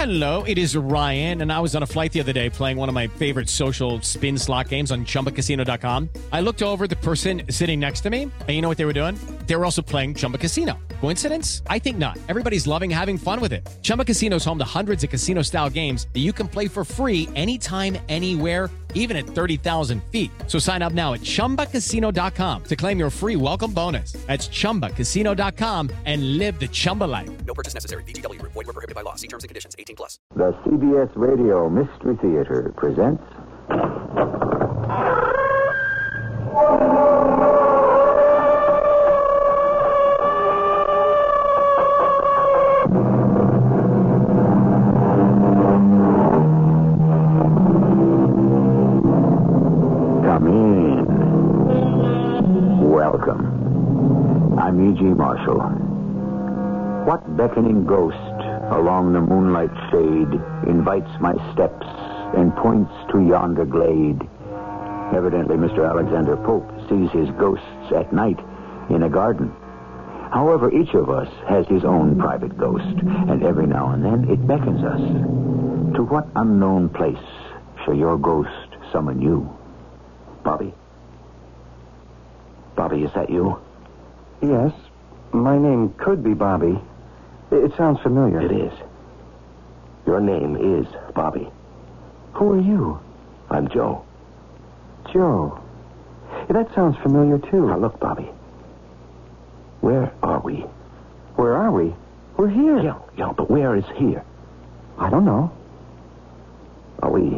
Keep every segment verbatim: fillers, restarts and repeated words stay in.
Hello, it is Ryan, and I was on a flight the other day playing one of my favorite social spin slot games on Chumba Casino dot com. I looked over at the person sitting next to me, and you know what they were doing? They were also playing Chumba Casino. Coincidence? I think not. Everybody's loving having fun with it. Chumba Casino is home to hundreds of casino-style games that you can play for free anytime, anywhere, even at thirty thousand feet. So sign up now at Chumba Casino dot com to claim your free welcome bonus. That's Chumba Casino dot com and live the Chumba life. No purchase necessary. V G W. Void where prohibited by law. See terms and conditions. eighteen plus. The C B S Radio Mystery Theater presents... Come in. Welcome. I'm E G. Marshall. What beckoning ghost along the moonlight shade invites my steps and points to yonder glade? Evidently, Mister Alexander Pope sees his ghosts at night in a garden. However, each of us has his own private ghost, and every now and then it beckons us. To what unknown place shall your ghost summon you? Bobby? Bobby, is that you? Yes. My name could be Bobby. It sounds familiar. It is. Your name is Bobby. Who are you? I'm Joe. Joe. That sounds familiar, too. Now, look, Bobby. Where are we? Where are we? We're here. Yeah, yeah, but where is here? I don't know. Are we...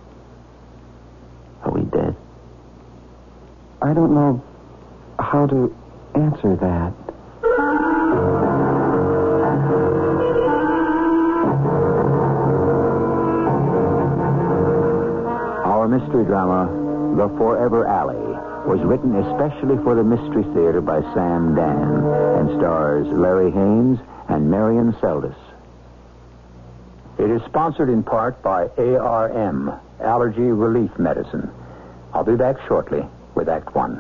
Are we dead? I don't know how to answer that. Our mystery drama, The Forever Alley, was written especially for the Mystery Theater by Sam Dan and stars Larry Haynes and Marion Seldes. It is sponsored in part by A R M, Allergy Relief Medicine. I'll be back shortly with Act One.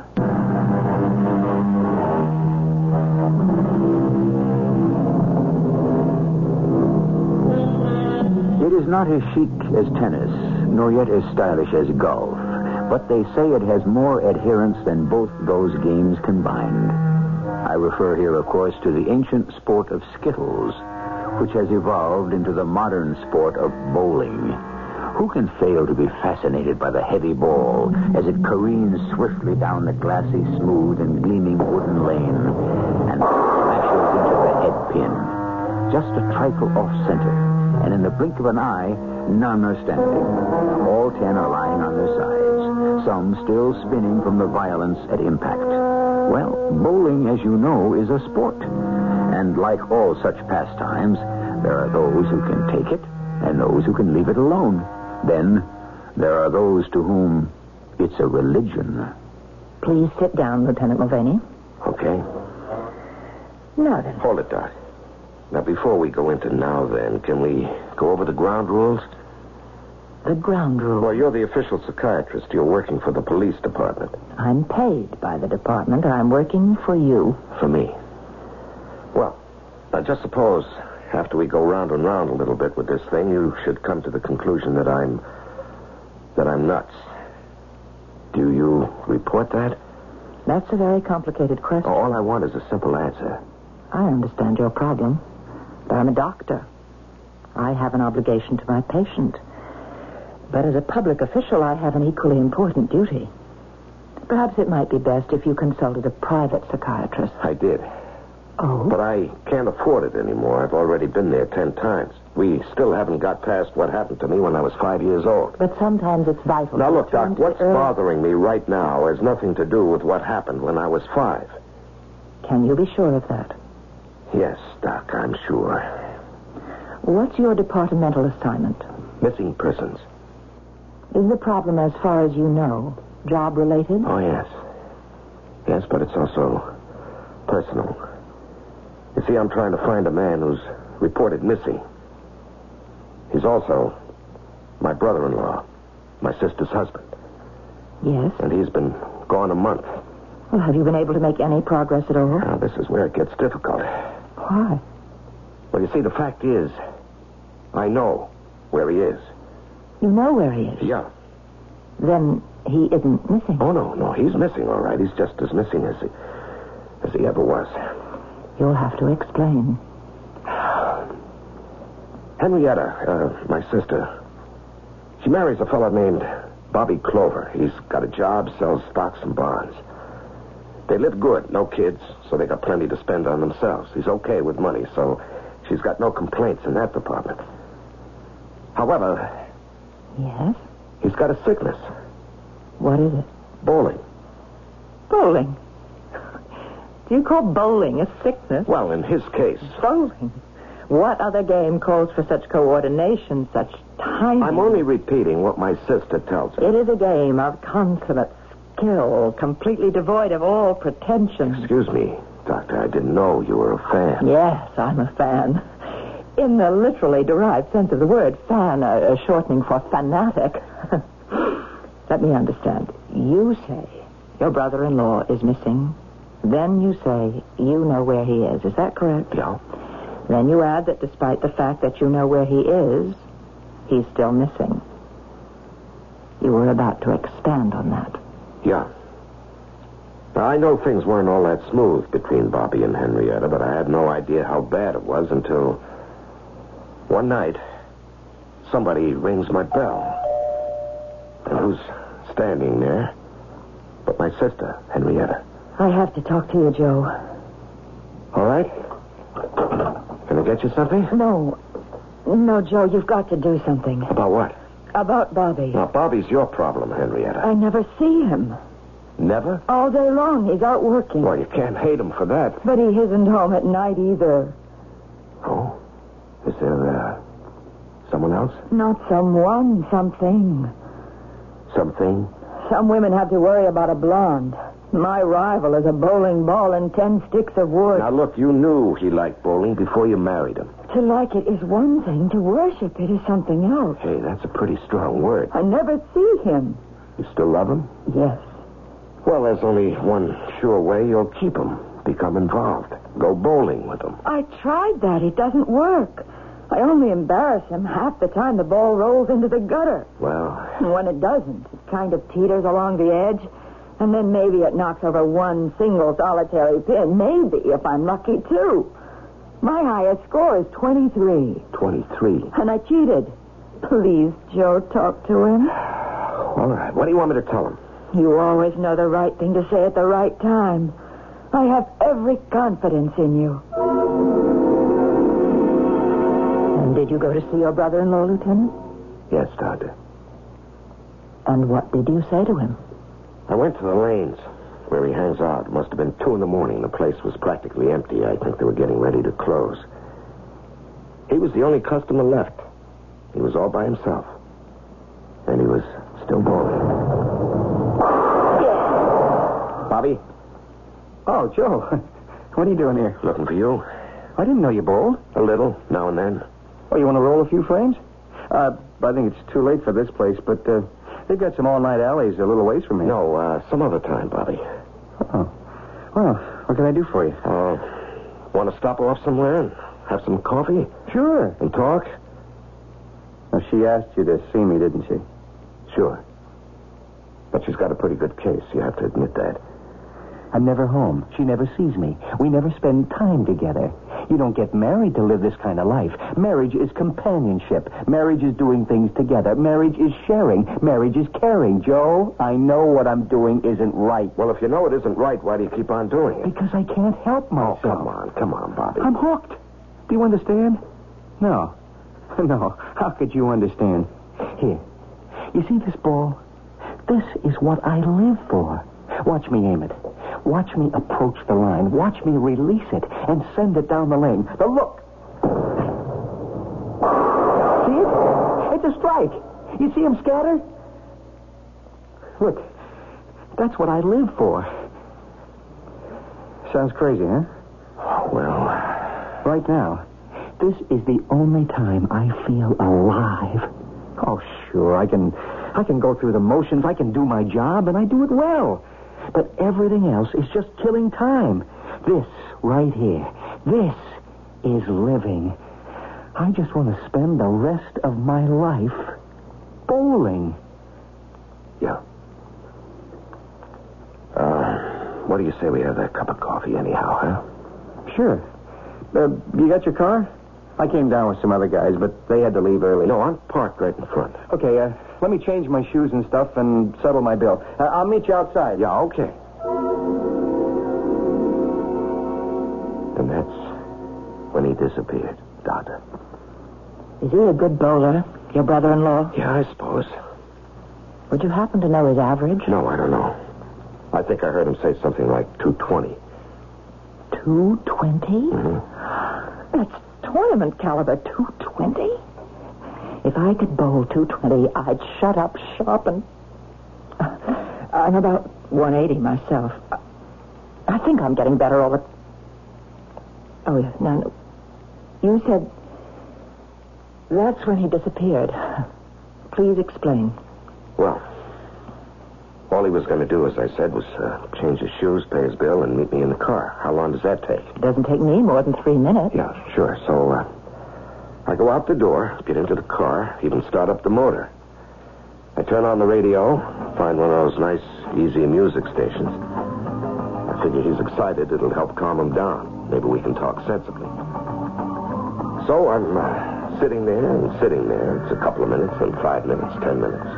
It is not as chic as tennis, nor yet as stylish as golf, but they say it has more adherents than both those games combined. I refer here, of course, to the ancient sport of skittles, which has evolved into the modern sport of bowling. Who can fail to be fascinated by the heavy ball as it careens swiftly down the glassy, smooth, and gleaming wooden lane and smashes into the head pin, just a trifle off-center, and in the blink of an eye, none are standing. All ten are lying on their sides, some still spinning from the violence at impact. Well, bowling, as you know, is a sport. And like all such pastimes, there are those who can take it and those who can leave it alone. Then there are those to whom it's a religion. Please sit down, Lieutenant Mulvaney. Okay. Now then. Hold it, Doc. Now, before we go into now then, can we go over the ground rules? The ground rules. Well, you're the official psychiatrist. You're working for the police department. I'm paid by the department. I'm working for you. For me. Well, now just suppose after we go round and round a little bit with this thing, you should come to the conclusion that I'm... that I'm nuts. Do you report that? That's a very complicated question. All I want is a simple answer. I understand your problem. But I'm a doctor. I have an obligation to my patient. But as a public official, I have an equally important duty. Perhaps it might be best if you consulted a private psychiatrist. I did. Oh? But I can't afford it anymore. I've already been there ten times. We still haven't got past what happened to me when I was five years old. But sometimes it's vital. Now, to look, return Doc, to what's the early- bothering me right now has nothing to do with what happened when I was five. Can you be sure of that? Yes, Doc, I'm sure. What's your departmental assignment? Missing persons. Is the problem, as far as you know, job-related? Oh, yes. Yes, but it's also personal. You see, I'm trying to find a man who's reported missing. He's also my brother-in-law, my sister's husband. Yes. And he's been gone a month. Well, have you been able to make any progress at all? Now, this is where it gets difficult. Why? Well, you see, the fact is, I know where he is. You know where he is? Yeah. Then he isn't missing. Oh, no, no. He's missing, all right. He's just as missing as he, as he ever was. You'll have to explain. Henrietta, uh, my sister, she marries a fellow named Bobby Clover. He's got a job, sells stocks and bonds. They live good, no kids, so they got plenty to spend on themselves. He's okay with money, so she's got no complaints in that department. However... Yes? He's got a sickness. What is it? Bowling. Bowling? Do you call bowling a sickness? Well, in his case... Bowling? What other game calls for such coordination, such timing? I'm only repeating what my sister tells me. It is a game of consummate skill, completely devoid of all pretension. Excuse me, Doctor. I didn't know you were a fan. Yes, I'm a fan. In the literally derived sense of the word, fan, a, a shortening for fanatic. Let me understand. You say your brother-in-law is missing. Then you say you know where he is. Is that correct? Yeah. Then you add that despite the fact that you know where he is, he's still missing. You were about to expand on that. Yeah. Now, I know things weren't all that smooth between Bobby and Henrietta, but I had no idea how bad it was until one night somebody rings my bell. And who's standing there but my sister, Henrietta. I have to talk to you, Joe. All right? Can I get you something? No. No, Joe, you've got to do something. About what? About Bobby. Now, Bobby's your problem, Henrietta. I never see him. Never? All day long, he's out working. Well, you can't hate him for that. But he isn't home at night either. Oh? Is there, uh, someone else? Not someone, something. Something? Some women have to worry about a blonde. My rival is a bowling ball and ten sticks of wood. Now, look, you knew he liked bowling before you married him. To like it is one thing. To worship it is something else. Hey, that's a pretty strong word. I never see him. You still love him? Yes. Well, there's only one sure way you'll keep him. Become involved. Go bowling with him. I tried that. It doesn't work. I only embarrass him half the time the ball rolls into the gutter. Well... And when it doesn't, it kind of teeters along the edge. And then maybe it knocks over one single solitary pin. Maybe, if I'm lucky, too. My highest score is twenty-three. twenty-three. And I cheated. Please, Joe, talk to him. All right. What do you want me to tell him? You always know the right thing to say at the right time. I have every confidence in you. And did you go to see your brother-in-law, Lieutenant? Yes, Doctor. And what did you say to him? I went to the lanes where he hangs out. It must have been two in the morning. The place was practically empty. I think they were getting ready to close. He was the only customer left. He was all by himself. And he was still bowling. Bobby? Oh, Joe. What are you doing here? Looking for you. I didn't know you bowled. A little, now and then. Oh, you want to roll a few frames? Uh, I think it's too late for this place, but uh, they've got some all-night alleys a little ways from here. No, uh, some other time, Bobby. Oh. Well, what can I do for you? Uh, want to stop off somewhere and have some coffee? Sure. And talk? Now, she asked you to see me, didn't she? Sure. But she's got a pretty good case. You have to admit that. I'm never home. She never sees me. We never spend time together. You don't get married to live this kind of life. Marriage is companionship. Marriage is doing things together. Marriage is sharing. Marriage is caring. Joe, I know what I'm doing isn't right. Well, if you know it isn't right, why do you keep on doing it? Because I can't help myself. Oh, come on. Come on, Bobby. I'm hooked. Do you understand? No. No. How could you understand? Here. You see this ball? This is what I live for. Watch me aim it. Watch me approach the line. Watch me release it and send it down the lane. Now look. See it? It's a strike. You see him scatter? Look, that's what I live for. Sounds crazy, huh? Oh, well. Right now, this is the only time I feel alive. Oh, sure, I can, I can go through the motions. I can do my job, and I do it well. But everything else is just killing time. This right here, this is living. I just want to spend the rest of my life bowling. Yeah. Uh, what do you say we have that cup of coffee anyhow, huh? Sure. Uh, you got your car? I came down with some other guys, but they had to leave early. No, I'm parked right in front. Okay, uh, let me change my shoes and stuff and settle my bill. Uh, I'll meet you outside. Yeah, okay. And that's when he disappeared, Doctor. Is he a good bowler, your brother-in-law? Yeah, I suppose. Would you happen to know his average? No, I don't know. I think I heard him say something like two twenty. two twenty? Mm-hmm. That's tournament caliber, two twenty? If I could bowl two twenty, I'd shut up shop and... I'm about one eighty myself. I think I'm getting better all the... Oh, yes. Now, no. You said... That's when he disappeared. Please explain. Well, all he was going to do, as I said, was uh, change his shoes, pay his bill, and meet me in the car. How long does that take? It doesn't take me more than three minutes. Yeah, sure. So, uh, I go out the door, get into the car, even start up the motor. I turn on the radio, find one of those nice, easy music stations. I figure he's excited. It'll help calm him down. Maybe we can talk sensibly. So I'm uh, sitting there and sitting there. It's a couple of minutes, then five minutes, ten minutes.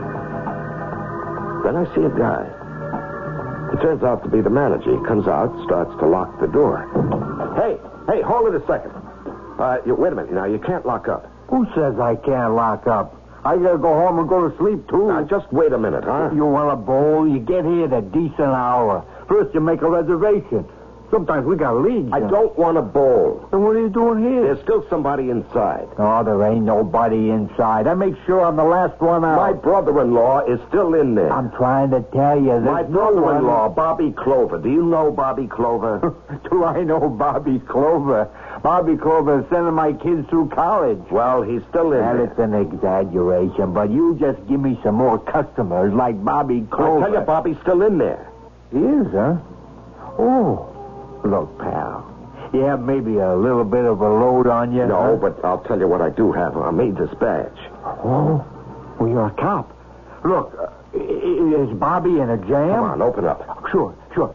Then I see a guy. It turns out to be the manager. He comes out, starts to lock the door. Hey, hey, hold it a second. Uh, you, wait a minute. Now, you can't lock up. Who says I can't lock up? I gotta go home and go to sleep, too. Now, just wait a minute, huh? You want a bowl? You get here at a decent hour. First, you make a reservation. Sometimes we got leads. I don't want a bowl. Then what are you doing here? There's still somebody inside. Oh, there ain't nobody inside. I make sure I'm the last one out. My brother-in-law is still in there. I'm trying to tell you. My brother-in-law, Bobby Clover. Do you know Bobby Clover? Do I know Bobby Clover? Bobby Clover is sending my kids through college. Well, he's still in Well, there. it's an exaggeration, but you just give me some more customers like Bobby Clover. I tell you, Bobby's still in there. He is, huh? Oh. Look, pal, you have maybe a little bit of a load on you? No, huh? but I'll tell you what I do have. I made this badge. Oh, well, you're a cop. Look, uh, is Bobby in a jam? Come on, open up. Sure, sure.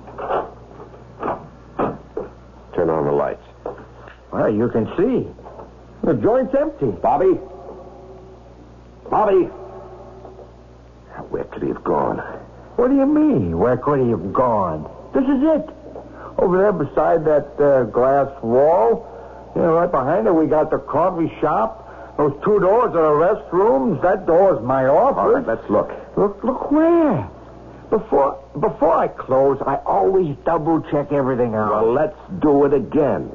Turn on the lights. Well, you can see. The joint's empty. Bobby? Bobby? Where could he have gone? What do you mean? Where could he have gone? This is it. Over there beside that uh, glass wall. You know, right behind it, we got the coffee shop. Those two doors are the restrooms. That door's my office. All right, let's look. Look, look where? Before before I close, I always double check everything out. Well, let's do it again.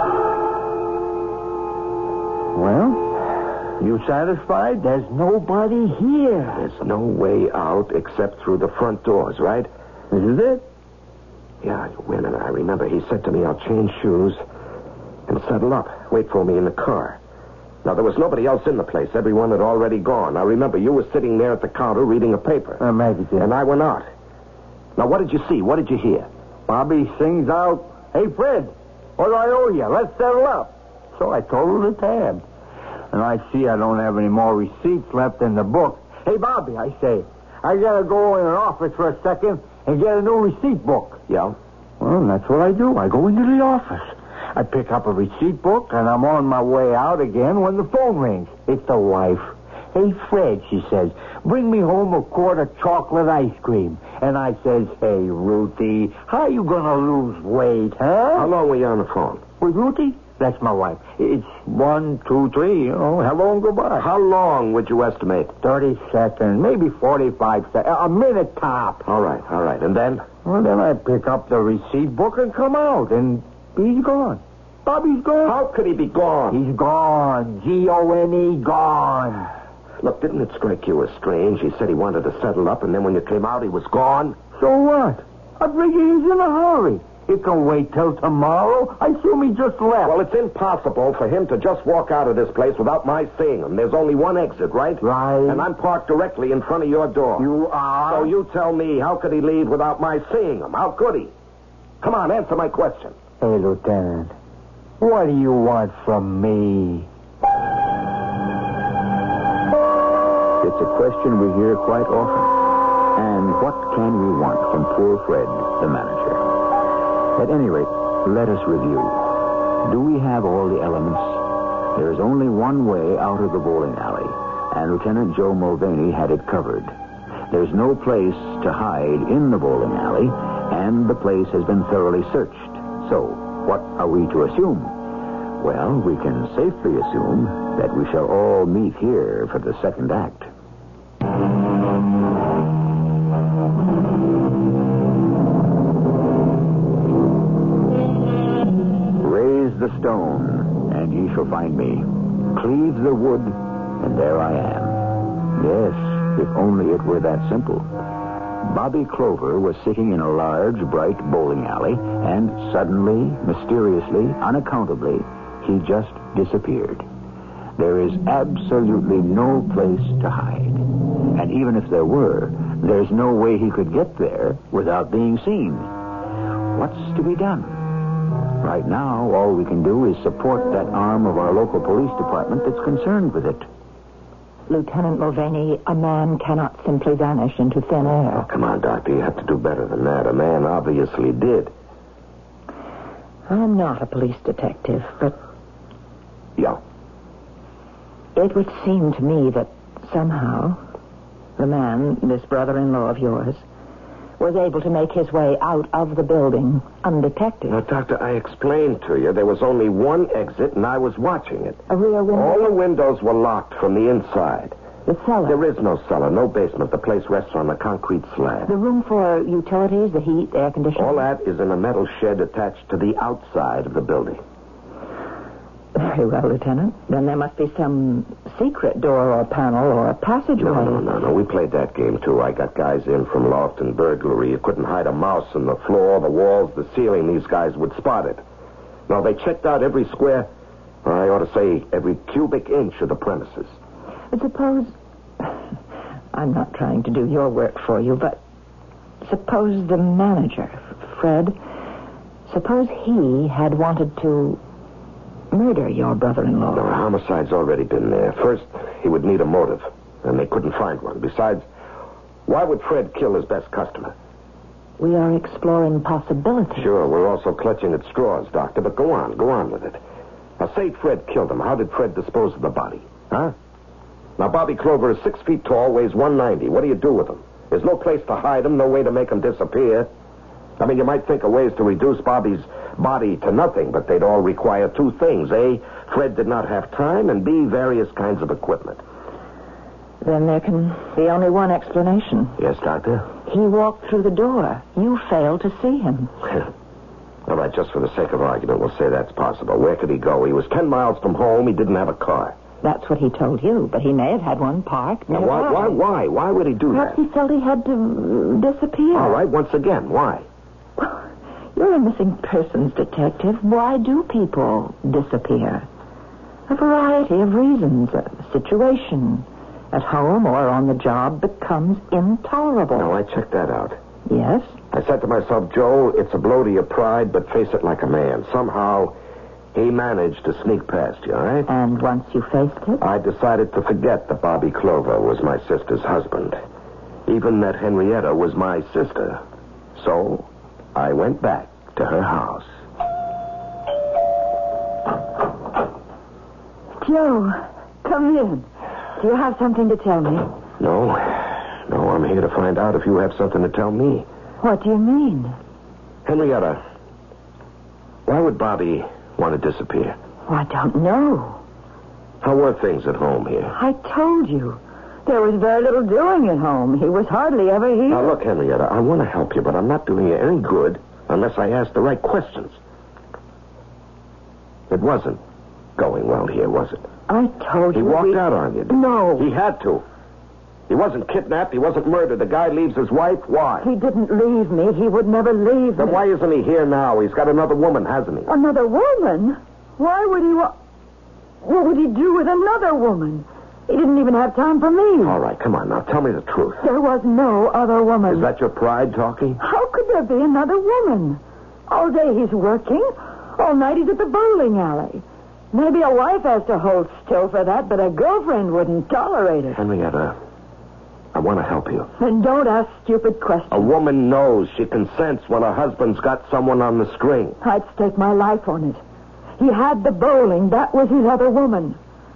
Well, you satisfied? There's nobody here. There's no way out except through the front doors, right? This is it. Yeah, wait a minute. I remember he said to me, I'll change shoes and settle up. Wait for me in the car. Now, there was nobody else in the place. Everyone had already gone. Now, remember, you were sitting there at the counter reading a paper. Uh, maybe, yeah. And I went out. Now, what did you see? What did you hear? Bobby sings out, "Hey, Fred, what do I owe you? Let's settle up." So I told her the tab. And I see I don't have any more receipts left in the book. "Hey, Bobby," I say, "I gotta go in an office for a second and get a new receipt book." Yeah? Well, that's what I do. I go into the office. I pick up a receipt book, and I'm on my way out again when the phone rings. It's the wife. "Hey, Fred," she says, "bring me home a quart of chocolate ice cream." And I says, "Hey, Ruthie, how you gonna lose weight, huh?" How long were you on the phone? With Ruthie? That's my wife. It's one, two, three, you know, hello and goodbye. How long would you estimate? Thirty seconds, maybe forty-five seconds, a minute top. All right, all right. And then? Well, then I pick up the receipt book and come out, and he's gone. Bobby's gone. How could he be gone? He's gone. G O N E, gone. Look, didn't it strike you as strange? He said he wanted to settle up, and then when you came out, he was gone? So what? I figure he's in a hurry. It can wait till tomorrow. I assume he just left. Well, it's impossible for him to just walk out of this place without my seeing him. There's only one exit, right? Right. And I'm parked directly in front of your door. You are? So you tell me, how could he leave without my seeing him? How could he? Come on, answer my question. Hey, Lieutenant, what do you want from me? It's a question we hear quite often. And what can we want from poor Fred, the manager? At any rate, let us review. Do we have all the elements? There is only one way out of the bowling alley, and Lieutenant Joe Mulvaney had it covered. There's no place to hide in the bowling alley, and the place has been thoroughly searched. So, what are we to assume? Well, we can safely assume that we shall all meet here for the second act. Raise the stone, and ye shall find me. Cleave the wood, and there I am. Yes, if only it were that simple. Bobby Clover was sitting in a large, bright bowling alley, and suddenly, mysteriously, unaccountably, he just disappeared. There is absolutely no place to hide. And even if there were, there's no way he could get there without being seen. What's to be done? Right now, all we can do is support that arm of our local police department that's concerned with it. Lieutenant Mulvaney, a man cannot simply vanish into thin air. Oh, come on, Doctor. You have to do better than that. A man obviously did. I'm not a police detective, but Yeah. it would seem to me that somehow the man, this brother-in-law of yours, was able to make his way out of the building undetected. Now, Doctor, I explained to you there was only one exit, and I was watching it. A rear window? All the windows were locked from the inside. The cellar? There is no cellar, no basement. The place rests on a concrete slab. The room for utilities, the heat, the air conditioning? All that is in a metal shed attached to the outside of the building. Very well, Lieutenant. Then there must be some secret door or panel or a passageway. No, no, no, no. We played that game, too. I got guys in from loft and burglary. You couldn't hide a mouse on the floor, the walls, the ceiling. These guys would spot it. No, they checked out every square, or I ought to say every cubic inch of the premises. But suppose... I'm not trying to do your work for you, but suppose the manager, Fred, suppose he had wanted to murder your brother-in-law. No, a homicide's already been there. First, he would need a motive, and they couldn't find one. Besides, why would Fred kill his best customer? We are exploring possibilities. Sure, we're also clutching at straws, Doctor, but go on, go on with it. Now, say Fred killed him. How did Fred dispose of the body? Huh? Now, Bobby Clover is six feet tall, weighs one ninety. What do you do with him? There's no place to hide him, no way to make him disappear. I mean, you might think of ways to reduce Bobby's body to nothing, but they'd all require two things. A, Fred did not have time, and B, various kinds of equipment. Then there can be only one explanation. Yes, Doctor? He walked through the door. You failed to see him. All right, just for the sake of argument, we'll say that's possible. Where could he go? He was ten miles from home. He didn't have a car. That's what he told you, but he may have had one parked Now, nearby. why, why, why? Why would he do Perhaps that? he felt he had to disappear. All right, once again, why? You're a missing persons detective. Why do people disappear? A variety of reasons. A situation at home or on the job becomes intolerable. No, I checked that out. Yes? I said to myself, Joel, it's a blow to your pride, but face it like a man. Somehow, he managed to sneak past you, all right? And once you faced it? I decided to forget that Bobby Clover was my sister's husband. Even that Henrietta was my sister. So, I went back to her house. Joe, come in. Do you have something to tell me? No. No, I'm here to find out if you have something to tell me. What do you mean? Henrietta, why would Bobby want to disappear? Oh, I don't know. How were things at home here? I told you. There was very little doing at home. He was hardly ever here. Now, look, Henrietta, I want to help you, but I'm not doing you any good unless I ask the right questions. It wasn't going well here, was it? I told He you. walked we... out on you. No. He had to. He wasn't kidnapped. He wasn't murdered. The guy leaves his wife. Why? He didn't leave me. He would never leave Then me. why isn't he here now? He's got another woman, hasn't he? Another woman? Why would he wa... What would he do with another woman? He didn't even have time for me. All right, come on now. Tell me the truth. There was no other woman. Is that your pride talking? How could there be another woman? All day he's working. All night he's at the bowling alley. Maybe a wife has to hold still for that, but a girlfriend wouldn't tolerate it. Henrietta, want to help you. Then don't ask stupid questions. A woman knows. She can sense when her husband's got someone on the string. I'd stake my life on it. He had the bowling. That was his other woman.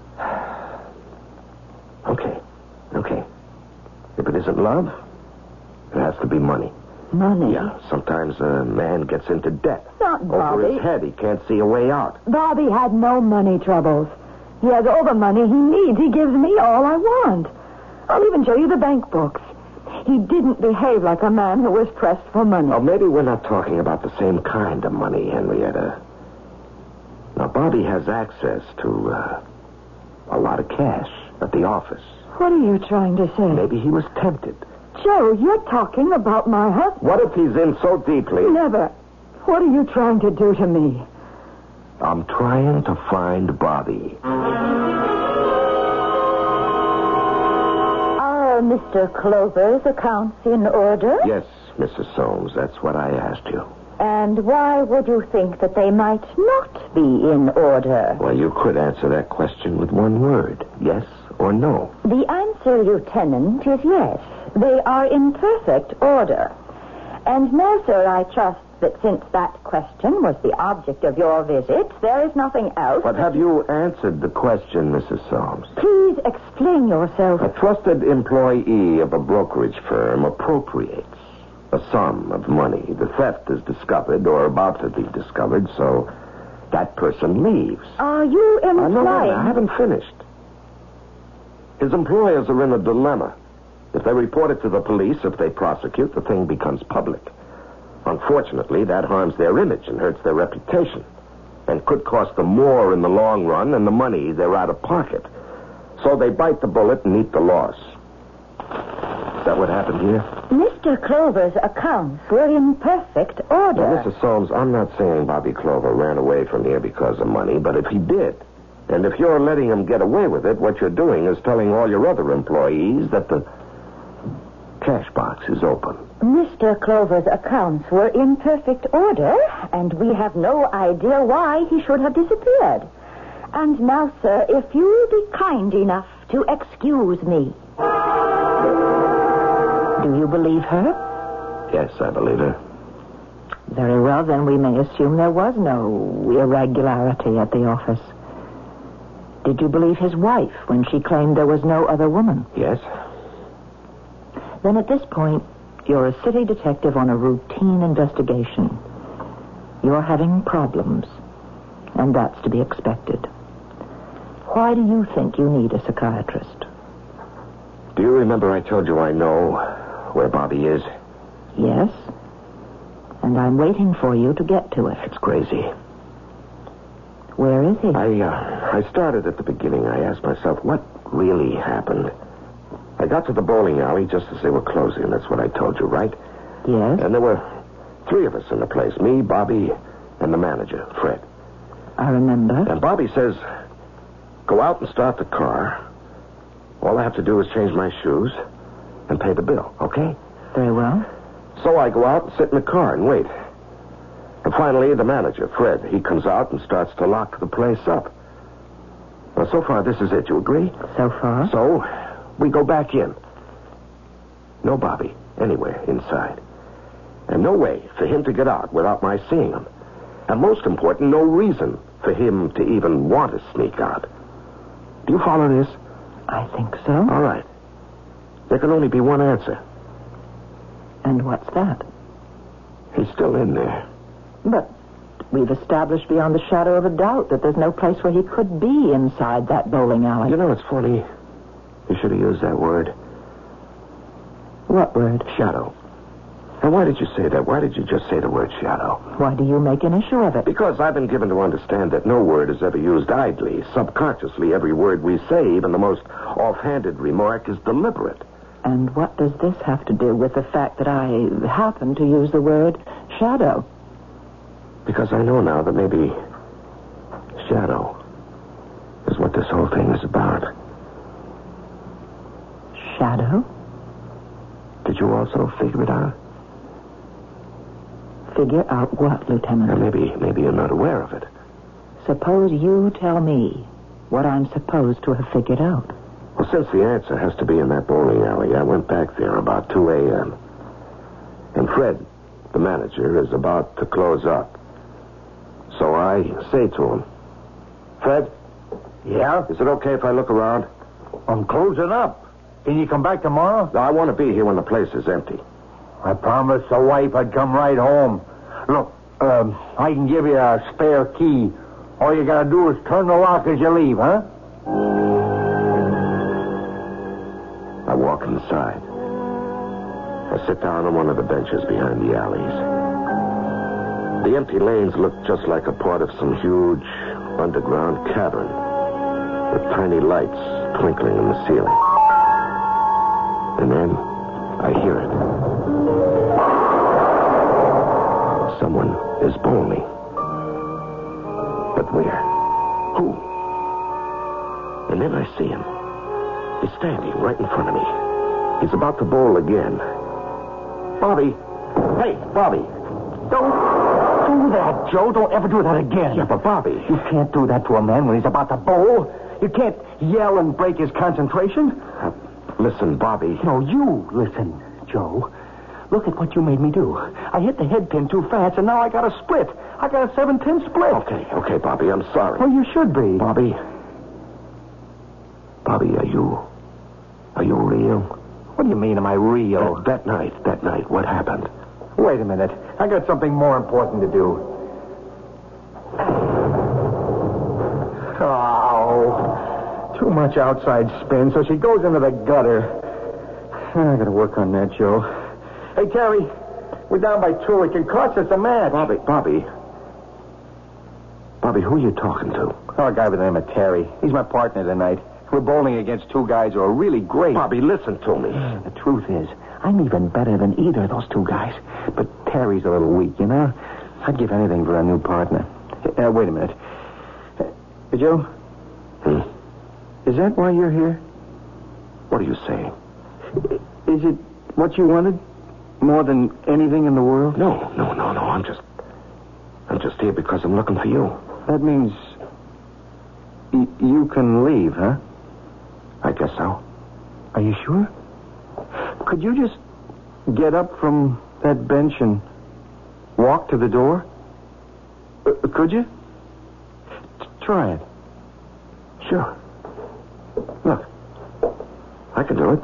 Okay. Okay. If it isn't love, it has to be money. Money? Yeah, sometimes a man gets into debt. Not Bobby. Over his head, he can't see a way out. Bobby had no money troubles. He has all the money he needs. He gives me all I want. I'll even show you the bank books. He didn't behave like a man who was pressed for money. Oh, maybe we're not talking about the same kind of money, Henrietta. Now, Bobby has access to uh, a lot of cash at the office. What are you trying to say? Maybe he was tempted. Joe, you're talking about my husband. What if he's in so deeply? Never. What are you trying to do to me? I'm trying to find Bobby. Are Mister Clover's accounts in order? Yes, Missus Soames, that's what I asked you. And why would you think that they might not be in order? Well, you could answer that question with one word. Yes or no? The answer, Lieutenant, is yes. They are in perfect order. And now, sir, I trust that since that question was the object of your visit, there is nothing else. But have you answered the question, Missus Soames? Please explain yourself. A trusted employee of a brokerage firm appropriates a sum of money. The theft is discovered or about to be discovered, so that person leaves. Are you implying... Uh, no, no, I haven't finished. His employers are in a dilemma. If they report it to the police, if they prosecute, the thing becomes public. Unfortunately, that harms their image and hurts their reputation, and could cost them more in the long run than the money they're out of pocket. So they bite the bullet and eat the loss. Is that what happened here? Mister Clover's accounts were in perfect order. Now, Missus Soames, I'm not saying Bobby Clover ran away from here because of money, but if he did, and if you're letting him get away with it, what you're doing is telling all your other employees that the cash box is open. Mister Clover's accounts were in perfect order, and we have no idea why he should have disappeared. And now, sir, if you will be kind enough to excuse me. Do you believe her? Yes, I believe her. Very well, then we may assume there was no irregularity at the office. Did you believe his wife when she claimed there was no other woman? Yes. Then at this point, you're a city detective on a routine investigation. You're having problems, and that's to be expected. Why do you think you need a psychiatrist? Do you remember I told you I know where Bobby is? Yes. And I'm waiting for you to get to it. It's crazy. Where is he? I, uh, I started at the beginning. I asked myself, what really happened? I got to the bowling alley just as they were closing. That's what I told you, right? Yes. And there were three of us in the place. Me, Bobby, and the manager, Fred. I remember. And Bobby says, go out and start the car. All I have to do is change my shoes and pay the bill, okay? Very well. So I go out and sit in the car and wait. And finally, the manager, Fred, he comes out and starts to lock the place up. Well, so far, this is it. You agree? So far? So, we go back in. No Bobby anywhere inside. And no way for him to get out without my seeing him. And most important, no reason for him to even want to sneak out. Do you follow this? I think so. All right. There can only be one answer. And what's that? He's still in there. But we've established beyond the shadow of a doubt that there's no place where he could be inside that bowling alley. You know, it's funny. You should have used that word. What word? Shadow. And why did you say that? Why did you just say the word shadow? Why do you make an issue of it? Because I've been given to understand that no word is ever used idly. Subconsciously, every word we say, even the most offhanded remark, is deliberate. And what does this have to do with the fact that I happen to use the word shadow? Because I know now that maybe shadow is what this whole thing is about. Shadow? Did you also figure it out? Figure out what, Lieutenant? Now, maybe, maybe you're not aware of it. Suppose you tell me what I'm supposed to have figured out. Well, Well, since the answer has to be in that bowling alley, I went back there about two a.m. And Fred, the manager, is about to close up. So I say to him, Fred? Yeah? Is it okay if I look around? I'm closing up. Can you come back tomorrow? No, I want to be here when the place is empty. I promised the wife I'd come right home. Look, um, I can give you a spare key. All you gotta do is turn the lock as you leave, huh? I walk inside. I sit down on one of the benches behind the alleys. The empty lanes look just like a part of some huge underground cavern with tiny lights twinkling in the ceiling. And then I hear it. Someone is bowling. But where? Who? And then I see him. He's standing right in front of me. He's about to bowl again. Bobby. Hey, Bobby. Don't do that, Joe. Don't ever do that again. Yeah, but Bobby. You can't do that to a man when he's about to bowl. You can't yell and break his concentration. Uh, listen, Bobby. No, you listen, Joe. Look at what you made me do. I hit the head pin too fast, and now I got a split. I got a seven ten split. Okay, okay, Bobby, I'm sorry. Well, you should be. Bobby. Bobby, are you... Are you real? What do you mean, am I real? That, that night, that night, what happened? Wait a minute. I got something more important to do. Oh, too much outside spin, so she goes into the gutter. I gotta work on that, Joe. Hey, Terry, we're down by two. It can cost us a match. Bobby, Bobby. Bobby, who are you talking to? Oh, a guy by the name of Terry. He's my partner tonight. We're bowling against two guys who are really great. Bobby, listen to me. The truth is, I'm even better than either of those two guys. But Terry's a little weak, you know? I'd give anything for a new partner. Uh, wait a minute. Uh, Joe? Hmm? Is that why you're here? What are you saying? Is it what you wanted more than anything in the world? No, no, no, no. I'm just... I'm just here because I'm looking for you. That means y- you can leave, huh? I guess so. Are you sure? Could you just get up from that bench and walk to the door? Uh, could you? T- try it. Sure. Look. I can do it.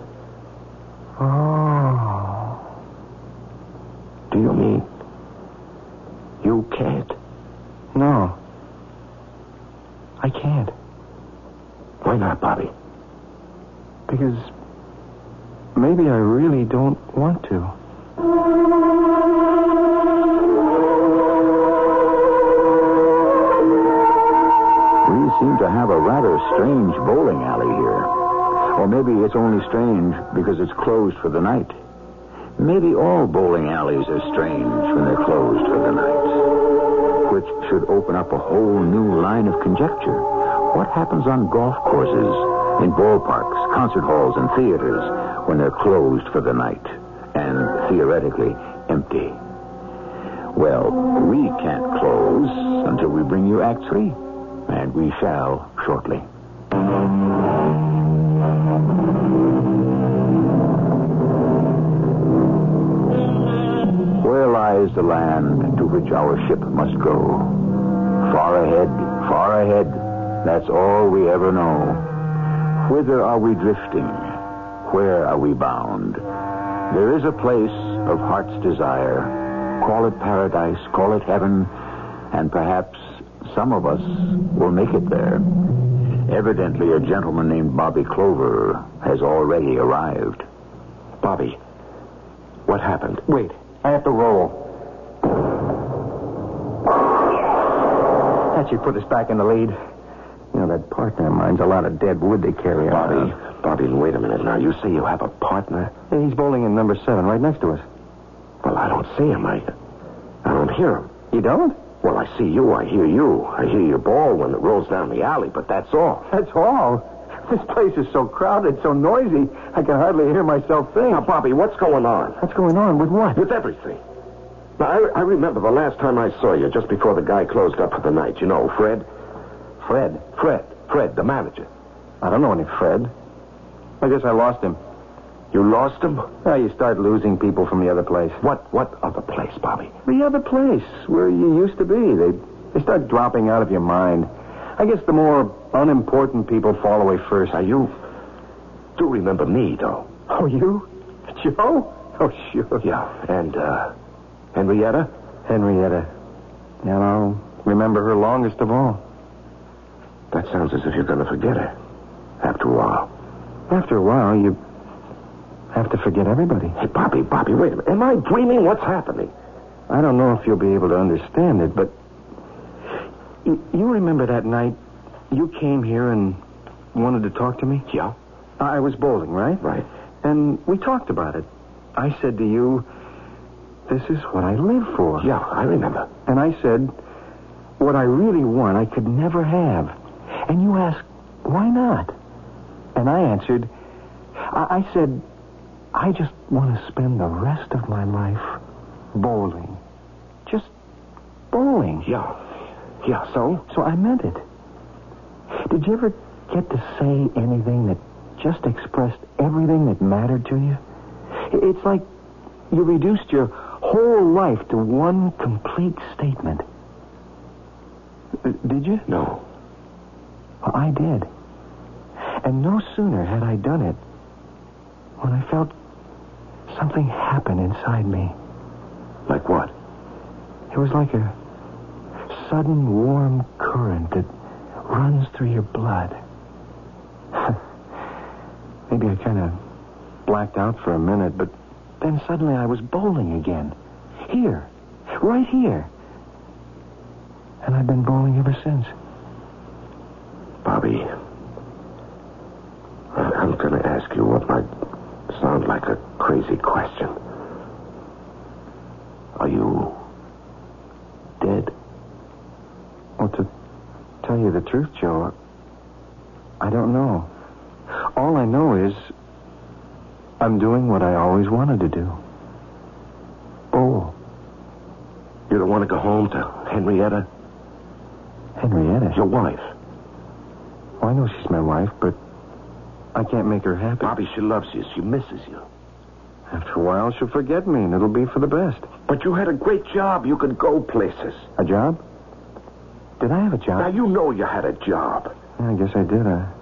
Oh. Do you mean you can't? No. I can't. Why not, Bobby? Because maybe I really don't want to. We seem to have a rather strange bowling alley here. Or maybe it's only strange because it's closed for the night. Maybe all bowling alleys are strange when they're closed for the night. Which should open up a whole new line of conjecture. What happens on golf courses, in ballparks, concert halls, and theaters when they're closed for the night and theoretically empty? Well, we can't close until we bring you Act Three, and we shall shortly. Where lies the land to which our ship must go? Far ahead, far ahead. That's all we ever know. Whither are we drifting? Where are we bound? There is a place of heart's desire. Call it paradise, call it heaven, and perhaps some of us will make it there. Evidently, a gentleman named Bobby Clover has already arrived. Bobby, what happened? Wait, I have to roll. That should put us back in the lead. You know, that partner of mine's a lot of dead wood they carry Bobby, around. Bobby, wait a minute now. You say you have a partner? Yeah, he's bowling in number seven, right next to us. Well, I don't see him. I, I don't hear him. You don't? Well, I see you. I hear you. I hear your ball when it rolls down the alley, but that's all. That's all. This place is so crowded, so noisy, I can hardly hear myself think. Now, Bobby, what's going on? What's going on with what? With everything. Now, I, I remember the last time I saw you, just before the guy closed up for the night. You know, Fred? Fred? Fred. Fred, the manager. I don't know any Fred. I guess I lost him. You lost him? Well, you start losing people from the other place. What what other place, Bobby? The other place, where you used to be. They, they start dropping out of your mind. I guess the more unimportant people fall away first. Now, you do remember me, though. Oh, you? Joe? Oh, sure. Yeah, and, uh, Henrietta? Henrietta. And I'll remember her longest of all. That sounds as if you're going to forget her. After a while. After a while, you have to forget everybody. Hey, Bobby, Bobby, wait a minute. Am I dreaming? What's happening? I don't know if you'll be able to understand it, but you, you remember that night you came here and wanted to talk to me? Yeah. I was bowling, right? Right. And we talked about it. I said to you, this is what I live for. Yeah, I remember. And I said, what I really want I could never have. And you asked, why not? And I answered, I, I said, I just want to spend the rest of my life bowling. Just bowling. Yeah. Yeah, so? So I meant it. Did you ever get to say anything that just expressed everything that mattered to you? It's like you reduced your whole life to one complete statement. Did you? No. Well, I did. And no sooner had I done it when I felt something happen inside me. Like what? It was like a sudden warm current that runs through your blood. Maybe I kind of blacked out for a minute, but then suddenly I was bowling again. Here. Right here. And I've been bowling ever since. Bobby, I'm going to ask you what might sound like a crazy question. Are you dead? Well, to tell you the truth, Joe, I don't know. All I know is I'm doing what I always wanted to do. Bowl. You don't want to go home to Henrietta? Henrietta? Your wife. Well, I know she's my wife, but I can't make her happy. Bobby, she loves you. She misses you. After a while, she'll forget me, and it'll be for the best. But you had a great job. You could go places. A job? Did I have a job? Now, you know you had a job. Yeah, I guess I did. Uh,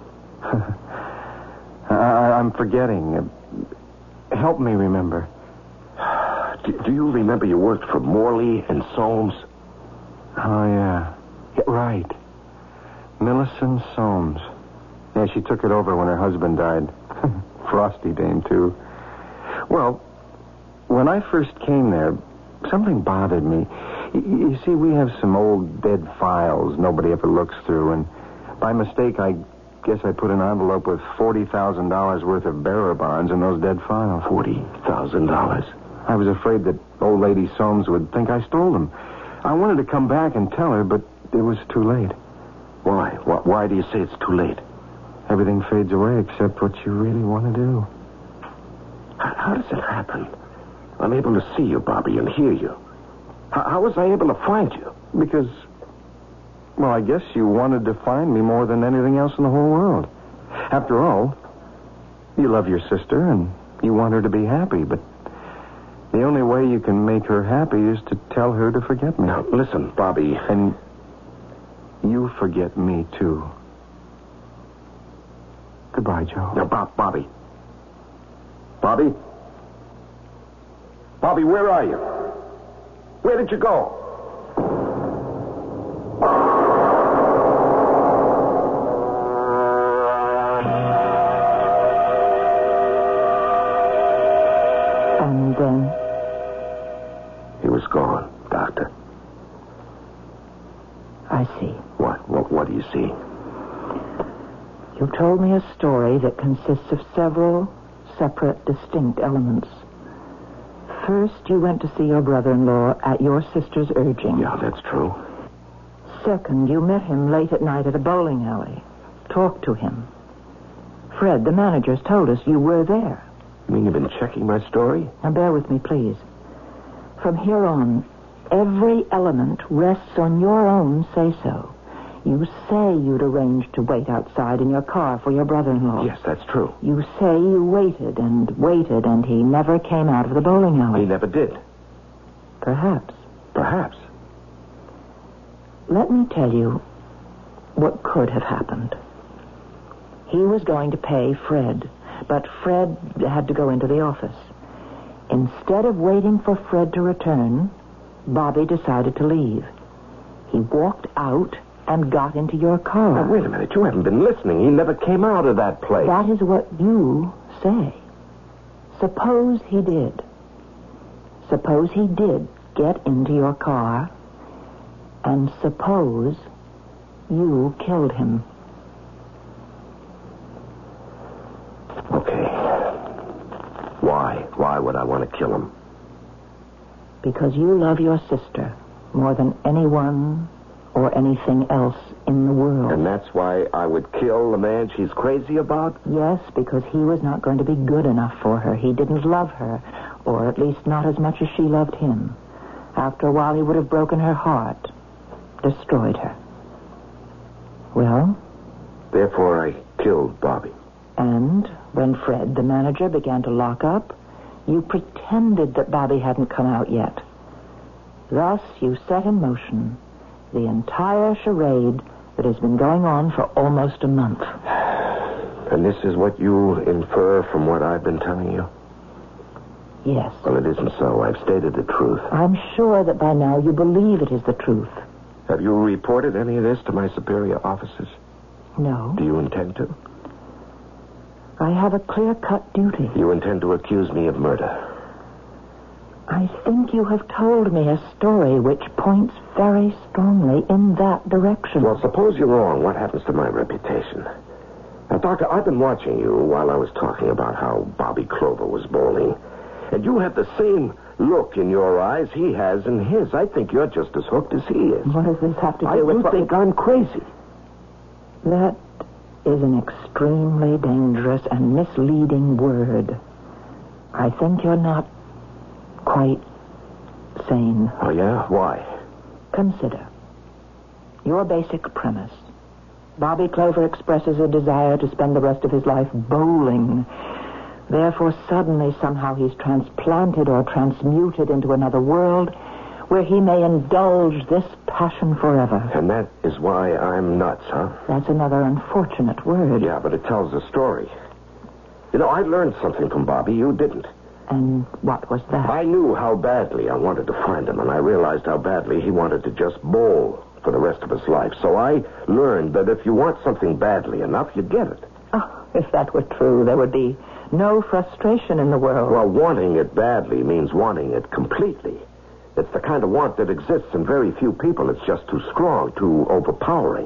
I, I'm forgetting. Uh, help me remember. Do, do you remember you worked for Morley and Soames? Oh, yeah. yeah. Right. Millicent Soames. Yeah, she took it over when her husband died. Frosty dame, too. Well, when I first came there, something bothered me. Y- you see, we have some old dead files nobody ever looks through, and by mistake, I guess I put an envelope with forty thousand dollars worth of bearer bonds in those dead files. forty thousand dollars? I was afraid that old lady Soames would think I stole them. I wanted to come back and tell her, but it was too late. Why? Why, why do you say it's too late? Everything fades away except what you really want to do. How, how does it happen? I'm able to see you, Bobby, and hear you. How, how was I able to find you? Because, well, I guess you wanted to find me more than anything else in the whole world. After all, you love your sister and you want her to be happy, but the only way you can make her happy is to tell her to forget me. Now, listen, Bobby. And you forget me, too. Goodbye, Joe. Now, Bob, Bobby. Bobby? Bobby, where are you? Where did you go? And then? He was gone, Doctor. I see. What? What, what do you see? You told me a story that consists of several separate, distinct elements. First, you went to see your brother-in-law at your sister's urging. Yeah, that's true. Second, you met him late at night at a bowling alley. Talked to him. Fred, the manager's told us you were there. You mean you've been checking my story? Now, bear with me, please. From here on, every element rests on your own say-so. You say you'd arranged to wait outside in your car for your brother-in-law. Yes, that's true. You say you waited and waited, and he never came out of the bowling alley. He never did. Perhaps. Perhaps. Let me tell you what could have happened. He was going to pay Fred, but Fred had to go into the office. Instead of waiting for Fred to return, Bobby decided to leave. He walked out and got into your car. Now, wait a minute. You haven't been listening. He never came out of that place. That is what you say. Suppose he did. Suppose he did get into your car, and suppose you killed him. Okay. Why? Why would I want to kill him? Because you love your sister more than anyone or anything else in the world. And that's why I would kill the man she's crazy about? Yes, because he was not going to be good enough for her. He didn't love her, or at least not as much as she loved him. After a while, he would have broken her heart, destroyed her. Well? Therefore, I killed Bobby. And when Fred, the manager, began to lock up, you pretended that Bobby hadn't come out yet. Thus, you set in motion the entire charade that has been going on for almost a month. And this is what you infer from what I've been telling you? Yes. Well, it isn't so. I've stated the truth. I'm sure that by now you believe it is the truth. Have you reported any of this to my superior officers? No. Do you intend to? I have a clear-cut duty. You intend to accuse me of murder? I think you have told me a story which points very strongly in that direction. Well, suppose you're wrong. What happens to my reputation? Now, Doctor, I've been watching you while I was talking about how Bobby Clover was bowling. And you have the same look in your eyes he has in his. I think you're just as hooked as he is. What does this have to do I with... You what... think I'm crazy. That is an extremely dangerous and misleading word. I think you're not quite sane. Oh, yeah? Why? Consider. Your basic premise. Bobby Clover expresses a desire to spend the rest of his life bowling. Therefore, suddenly, somehow, he's transplanted or transmuted into another world where he may indulge this passion forever. And that is why I'm nuts, huh? That's another unfortunate word. Yeah, but it tells a story. You know, I learned something from Bobby you didn't. And what was that? I knew how badly I wanted to find him, and I realized how badly he wanted to just bowl for the rest of his life. So I learned that if you want something badly enough, you get it. Oh, if that were true, there would be no frustration in the world. Well, wanting it badly means wanting it completely. It's the kind of want that exists in very few people. It's just too strong, too overpowering.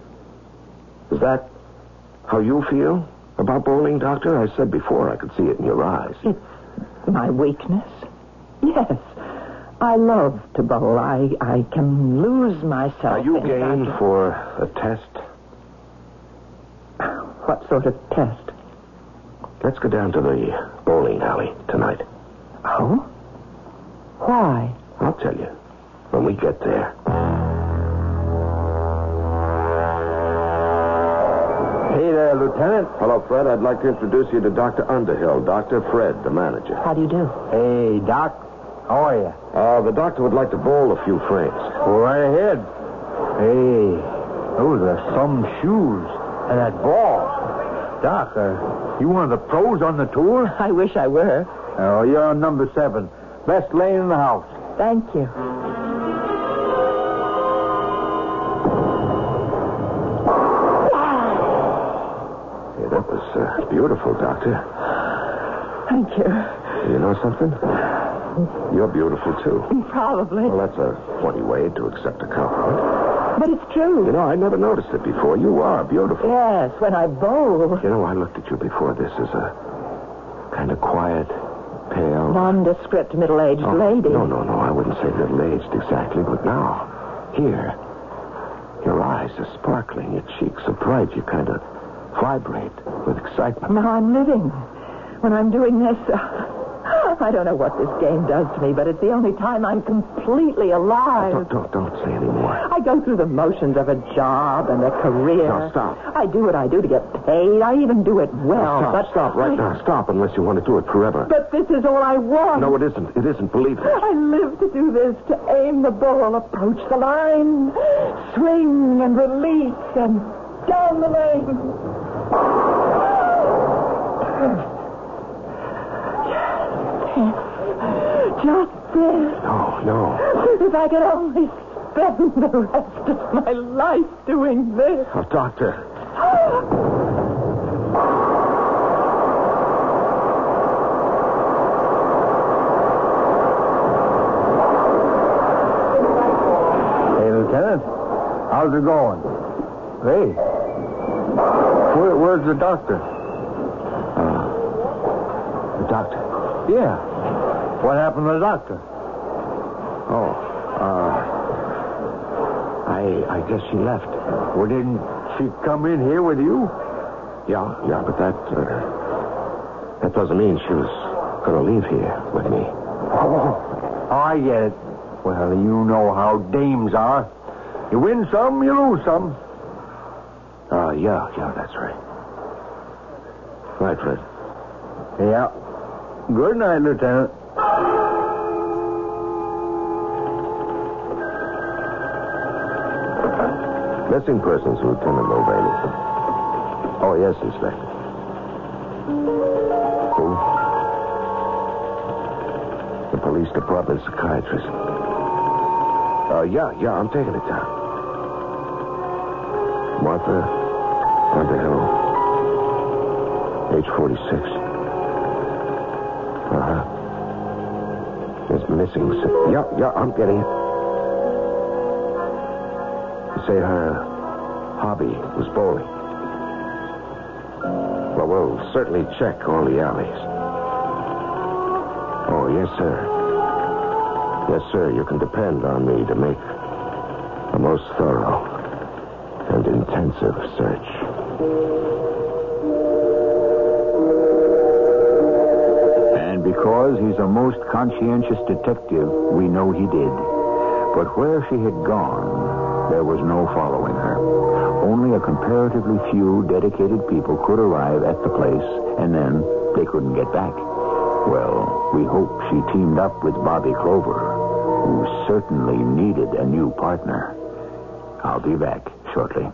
Is that how you feel about bowling, Doctor? I said before I could see it in your eyes. It's my weakness. Yes. I love to bowl. I, I can lose myself. Are you in game fact... for a test? What sort of test? Let's go down to the bowling alley tonight. Oh? Why? I'll tell you when we get there. Hey there, Lieutenant. Hello, Fred. I'd like to introduce you to Doctor Underhill, Doctor Fred, the manager. How do you do? Hey, Doc. How are you? Uh, the doctor would like to bowl a few frames. Go right ahead. Hey, those are some shoes. And that ball. Doc, uh, you one of the pros on the tour? I wish I were. Oh, you're on number seven. Best lane in the house. Thank you. Hey, that was uh, beautiful, Doctor. Thank you. You know something? You're beautiful, too. Probably. Well, that's a funny way to accept a compliment. But it's true. You know, I never noticed it before. You are beautiful. Yes, when I bowl. You know, I looked at you before this as a kind of quiet, pale... Nondescript middle-aged oh, lady. No, no, no. I wouldn't say middle-aged exactly, but now, here, your eyes are sparkling, your cheeks are bright, you kind of vibrate with excitement. Now I'm living. When I'm doing this, uh, I don't know what this game does to me, but it's the only time I'm completely alive. Don't, don't, don't say anymore. I go through the motions of a job and a career. Now, stop. I do what I do to get paid. I even do it well. Now, stop, but stop right I... now. Stop unless you want to do it forever. But this is all I want. No, it isn't. It isn't. Believe me. I live to do this, to aim the ball, approach the line, swing and release, and down the lane. Just this. No, no. If I could only spend the rest of my life doing this. Oh, doctor. Hey, Lieutenant. How's it going? Hey. Where, where's the doctor? Uh, the doctor. Yeah. What happened to the doctor? Oh, uh, I I guess she left. Well, didn't she come in here with you? Yeah, yeah, but that uh, that doesn't mean she was going to leave here with me. Oh, I get it. Well, you know how dames are. You win some, you lose some. Uh, yeah, yeah, that's right. Right, Fred. Yeah. Good night, Lieutenant. Missing persons, Lieutenant Mulvaney. Oh, yes, Inspector. Who? The police department psychiatrist. Uh, yeah, yeah, I'm taking it down. Martha Underhill. Age forty-six. Uh-huh. Is missing. Yeah, yeah, I'm getting it. You say her hobby was bowling. Well, we'll certainly check all the alleys. Oh, yes, sir. Yes, sir, you can depend on me to make a most thorough and intensive search. And because he's a most conscientious detective, we know he did. But where she had gone, there was no following her. Only a comparatively few dedicated people could arrive at the place, and then they couldn't get back. Well, we hope she teamed up with Bobby Clover, who certainly needed a new partner. I'll be back shortly.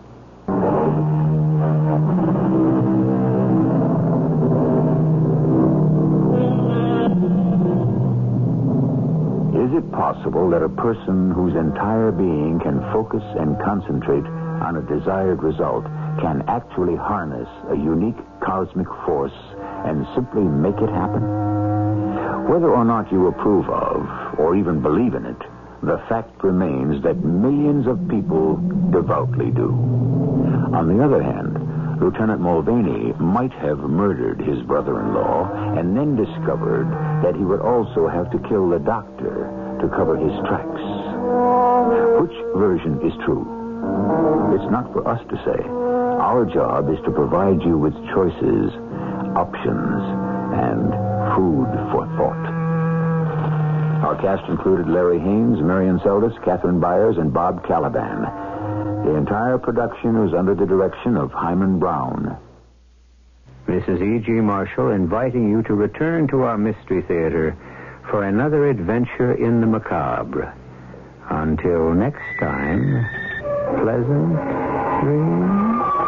Is it possible that a person whose entire being can focus and concentrate on a desired result can actually harness a unique cosmic force and simply make it happen? Whether or not you approve of, or even believe in it, the fact remains that millions of people devoutly do. On the other hand, Lieutenant Mulvaney might have murdered his brother-in-law and then discovered that he would also have to kill the doctor to cover his tracks. Which version is true? It's not for us to say. Our job is to provide you with choices, options, and food for thought. Our cast included Larry Haynes, Marion Seldes, Catherine Byers, and Bob Caliban. The entire production was under the direction of Hyman Brown. This is E G. Marshall inviting you to return to our Mystery Theater for another adventure in the macabre. Until next time, pleasant dreams.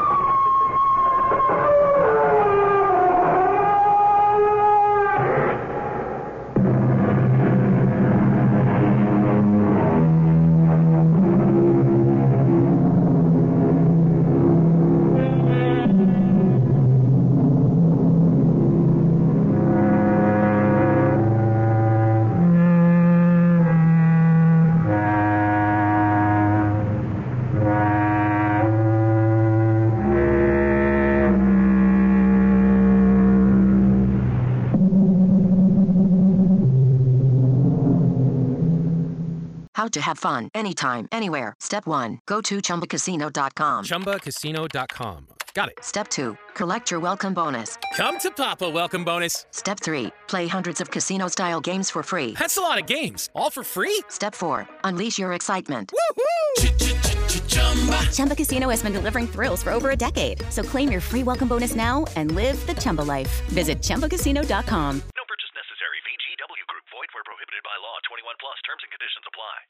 How to have fun anytime, anywhere. Step one. Go to Chumba Casino dot com. Chumba Casino dot com. Got it. Step two, collect your welcome bonus. Come to Papa welcome bonus. Step three, play hundreds of casino-style games for free. That's a lot of games. All for free? Step four, unleash your excitement. Chumba. Chumba Casino has been delivering thrills for over a decade. So claim your free welcome bonus now and live the Chumba life. Visit Chumba Casino dot com. No purchase necessary. V G W Group. Void where prohibited by law. twenty-one plus. Terms and conditions apply.